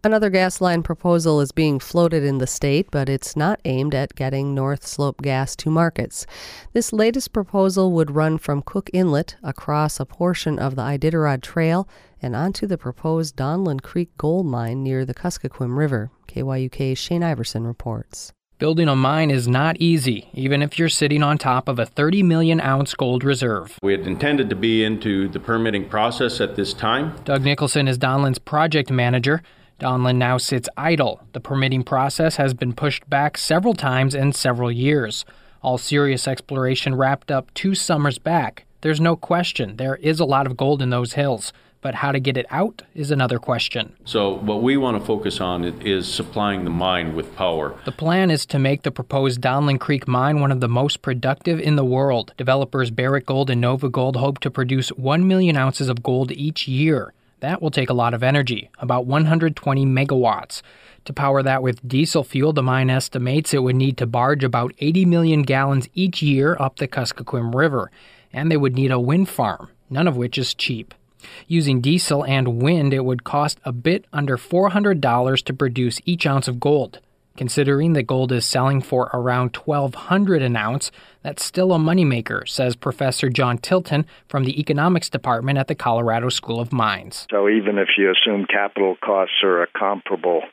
Another gas line proposal is being floated in the state, but it's not aimed at getting North Slope gas to markets. This latest proposal would run from Cook Inlet across a portion of the Iditarod Trail and onto the proposed Donlin Creek gold mine near the Kuskokwim River. KYUK's Shane Iverson reports. Building a mine is not easy, even if you're sitting on top of a 30 million ounce gold reserve. We had intended to be into the permitting process at this time. Doug Nicholson is Donlin's project manager. Donlin now sits idle. The permitting process has been pushed back several times in several years. All serious exploration wrapped up 2 summers back. There's no question there is a lot of gold in those hills, but how to get it out is another question. So what we want to focus on is supplying the mine with power. The plan is to make the proposed Donlin Creek mine one of the most productive in the world. Developers Barrick Gold and Nova Gold hope to produce 1 million ounces of gold each year. That will take a lot of energy, about 120 megawatts. To power that with diesel fuel, the mine estimates it would need to barge about 80 million gallons each year up the Kuskokwim River. And they would need a wind farm, none of which is cheap. Using diesel and wind, it would cost a bit under $400 to produce each ounce of gold. Considering that gold is selling for around $1,200 an ounce, that's still a moneymaker, says Professor John Tilton from the economics department at the Colorado School of Mines. So even if you assume capital costs are a comparable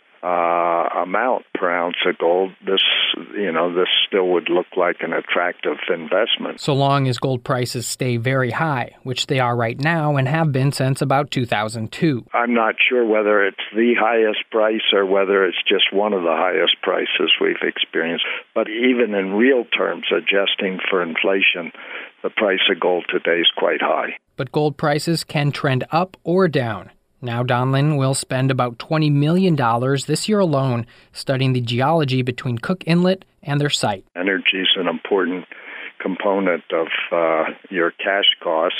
amount per ounce of gold, this still would look like an attractive investment. So long as gold prices stay very high, which they are right now and have been since about 2002. I'm not sure whether it's the highest price or whether it's just one of the highest prices we've experienced. But even in real terms, adjusting for inflation, the price of gold today is quite high. But gold prices can trend up or down. Now Donlin will spend about $20 million this year alone studying the geology between Cook Inlet and their site. Energy is an important component of your cash costs.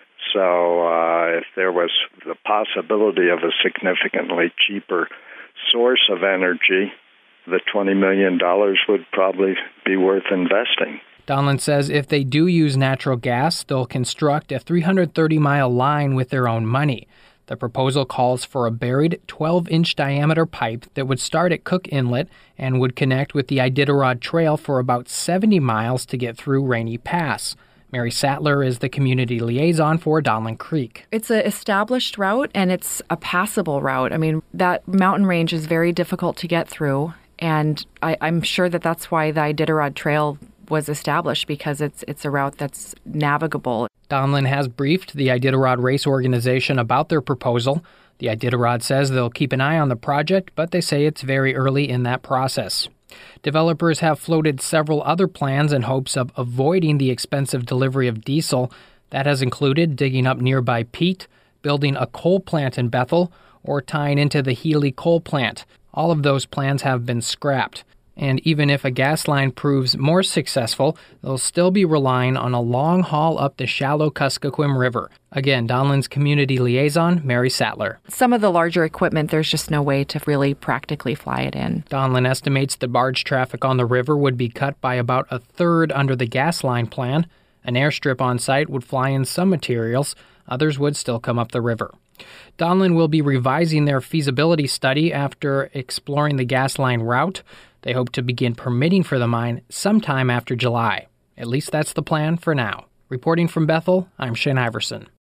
So if there was the possibility of a significantly cheaper source of energy, the $20 million would probably be worth investing. Donlin says if they do use natural gas, they'll construct a 330-mile line with their own money. The proposal calls for a buried 12-inch diameter pipe that would start at Cook Inlet and would connect with the Iditarod Trail for about 70 miles to get through Rainy Pass. Mary Sattler is the community liaison for Donlin Creek. It's an established route, and it's a passable route. I mean, that mountain range is very difficult to get through, and I'm sure that that's why the Iditarod Trail was established, because it's a route that's navigable. Donlin has briefed the Iditarod Race Organization about their proposal. The Iditarod says they'll keep an eye on the project, but they say it's very early in that process. Developers have floated several other plans in hopes of avoiding the expensive delivery of diesel. That has included digging up nearby peat, building a coal plant in Bethel, or tying into the Healy coal plant. All of those plans have been scrapped. And even if a gas line proves more successful, they'll still be relying on a long haul up the shallow Kuskokwim River. Again, Donlin's community liaison, Mary Sattler. Some of the larger equipment, there's just no way to really practically fly it in. Donlin estimates the barge traffic on the river would be cut by about a third under the gas line plan. An airstrip on site would fly in some materials. Others would still come up the river. Donlin will be revising their feasibility study after exploring the gas line route. They hope to begin permitting for the mine sometime after July. At least that's the plan for now. Reporting from Bethel, I'm Shane Iverson.